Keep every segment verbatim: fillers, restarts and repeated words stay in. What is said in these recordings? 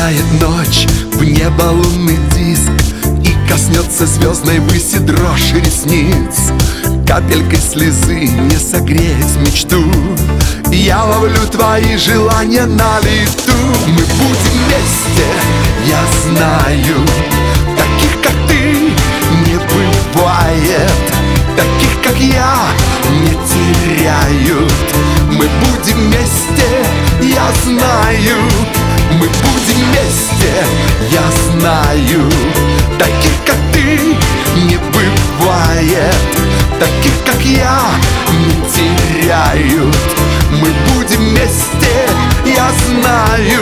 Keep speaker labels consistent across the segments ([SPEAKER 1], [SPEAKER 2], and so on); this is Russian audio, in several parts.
[SPEAKER 1] Растает ночь, в небо лунный диск, и коснется звездной выси дрожь ресниц. Капелькой слезы не согреть мечту, я ловлю твои желания на лету. Мы будем вместе, я знаю, таких как ты не бывает, таких как я не теряют. Мы будем вместе, я знаю, мы будем вместе, я знаю, таких как ты не бывает, таких как я не теряют. Мы будем вместе, я знаю.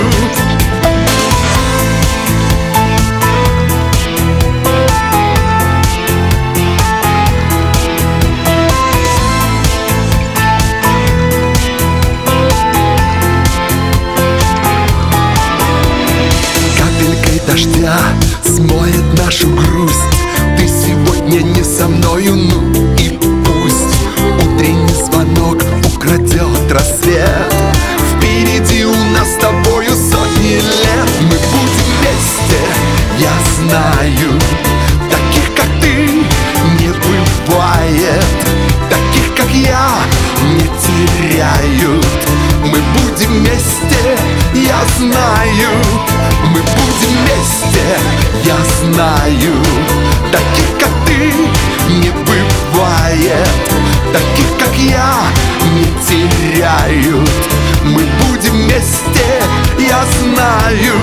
[SPEAKER 1] Дождя смоет нашу грусть. Ты сегодня не со мною, ну и пусть. Утренний звонок украдет рассвет. Впереди у нас с тобою сотни лет. Мы будем вместе, я знаю, таких как ты не бывает, таких как я не теряют. Мы будем вместе, я знаю, мы будем вместе, я знаю, таких как ты не бывает, таких как я не теряют. Мы будем вместе, я знаю.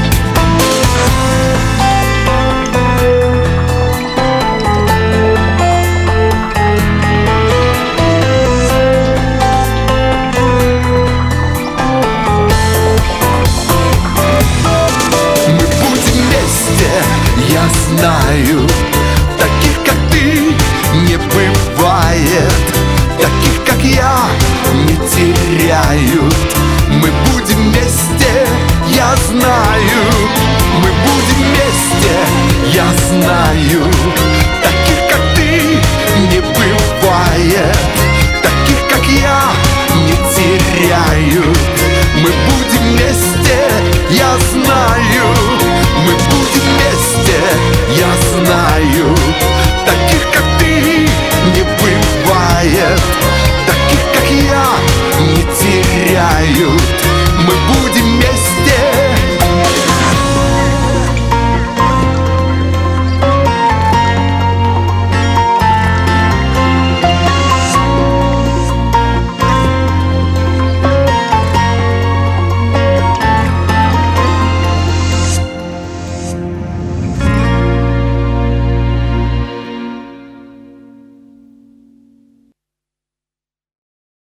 [SPEAKER 1] Я знаю, таких как ты не бывает, таких как я не теряют. Мы будем вместе, я знаю, мы будем вместе, я знаю.